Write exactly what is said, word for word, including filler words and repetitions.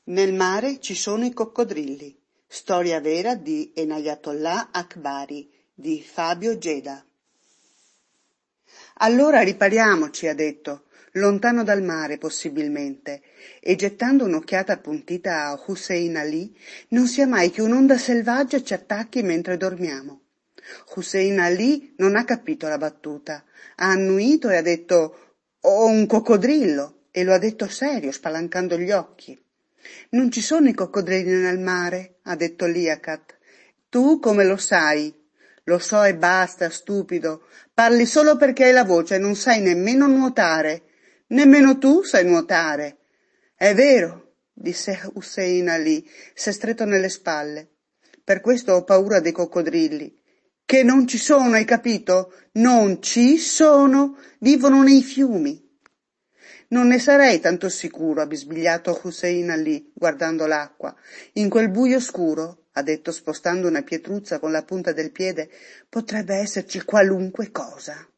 Nel mare ci sono i coccodrilli. Storia vera di Enayatollah Akbari di Fabio Geda. Allora ripariamoci, ha detto, lontano dal mare possibilmente, e gettando un'occhiata appuntita a Hussein Ali, non sia mai che un'onda selvaggia ci attacchi mentre dormiamo. Hussein Ali non ha capito la battuta, ha annuito e ha detto «Ho un coccodrillo», e lo ha detto serio, spalancando gli occhi. «Non ci sono i coccodrilli nel mare», ha detto Liaquat. «Tu come lo sai?» «Lo so e basta, stupido. Parli solo perché hai la voce e non sai nemmeno nuotare. Nemmeno tu sai nuotare». «È vero», disse Hussein Ali, s'è stretto nelle spalle. «Per questo ho paura dei coccodrilli». «Che non ci sono, hai capito? Non ci sono. Vivono nei fiumi». «Non ne sarei tanto sicuro», ha bisbigliato Hussein Ali, guardando l'acqua. «In quel buio scuro», ha detto spostando una pietruzza con la punta del piede, «potrebbe esserci qualunque cosa».